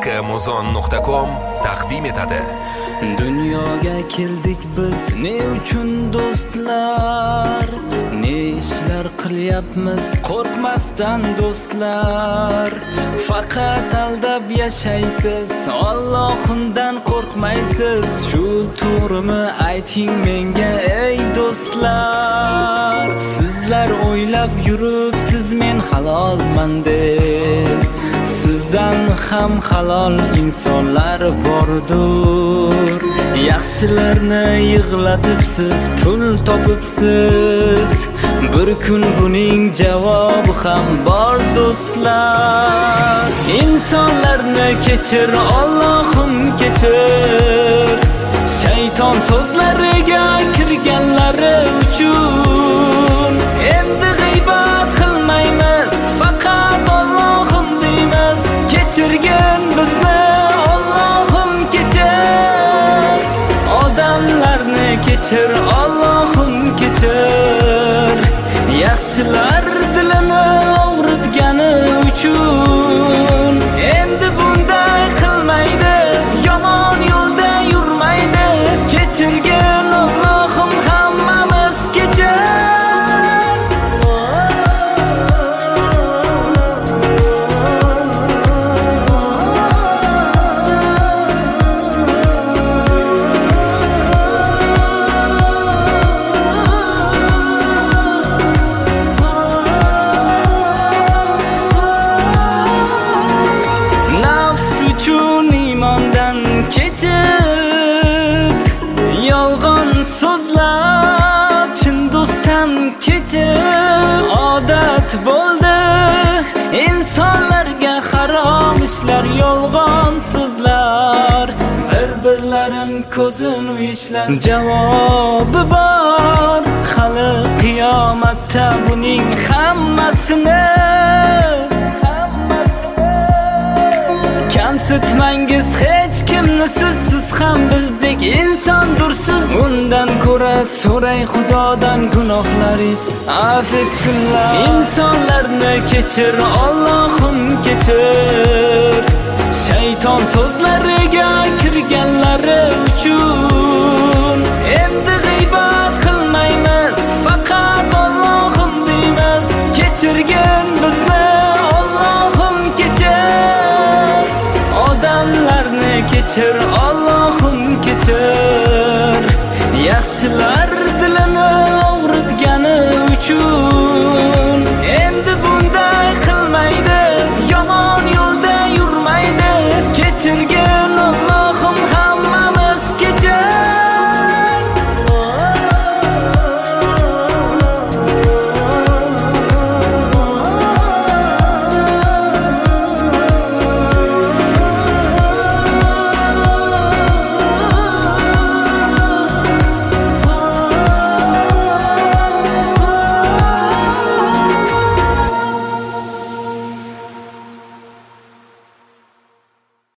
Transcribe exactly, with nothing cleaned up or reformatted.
muzon nuqta com taqdim etadi. Dunyoga keldik biz ne uchun do'stlar, ne ishlar qilyapmiz qo'rqmasdan do'stlar. Faqat aldab yashaysiz, Allohimdan qo'rqmaysiz. Shu to'g'rimi ayting menga ey do'stlar. Sizlar o'ylab yuribsiz men halolman deb, sizdan ham halol insonlar bordir. Yaxshilarni yig'latibsiz, pul topibsiz. Bir kun buning javobi ham bor do'stlar. İnsanlarni kechir, Allohim kechir. Shayton so'zlariga kirganlari uchun endi g'iybat qilmaymiz, faqat Allohim deymiz. Kechirgin bizni Allohim kechir. Odamlarni kechir, Allohim kechir. Yaxshilar dilini og'ritgani uchun endi bunday qilmaydi, yomon yo'lda yurmaydi. Kechirgin Allohim hammamiz kechir. Kechib yolg'on so'zlab chin do'stdan kechib odat bo'ldi insonlarga harom ishlar, yolg'on so'zlar, bir-birlarin ko'zini uyishlar. Javobi bor hali qiyomatda buning hammasini. Kamsitmangiz hech kimni, siz siz ham bizdek insondursiz. Undan ko'ra so'ray Xudodan gunohlaringiz afv etsinlar. İnsonlarni kechir, Allohim kechir. Shayton so'zlariga kirganlari uchun endi g'iybat qilmaymiz, faqat Allohim deymiz. Kechirgin bizni Allohim kechir. Odamlarni kechir, Allohim kechir. Yaxshilar dilini og'ritgani uchun